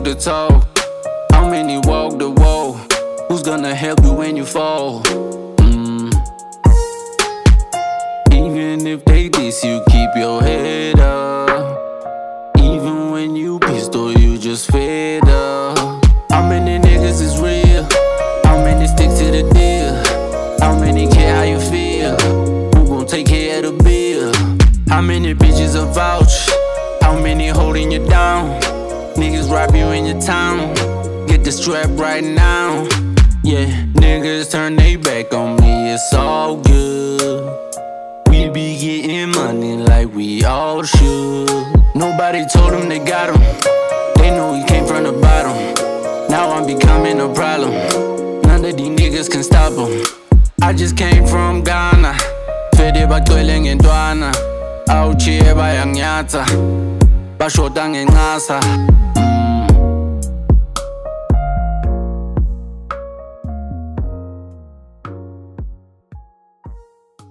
the talk? How many walk the walk? Who's gonna help you when you fall? Even if they diss you, keep your head up. Even when you pissed or you just fed up. How many niggas is real? How many stick to the deal? How many care how you feel? Who gon' take care of the bill? How many bitches are vouch? How many holding you down? Niggas rob you in your town. Get the strap right now. Yeah, niggas turn they back on me, it's all good. We be getting money like we all should. Nobody told them they got him. They know he came from the bottom. Now I'm becoming a problem. None of these niggas can stop him. I just came from Ghana. Fede bagcwele ngendwana. Awuchiye bayangnyatha. Bashota ngencasa.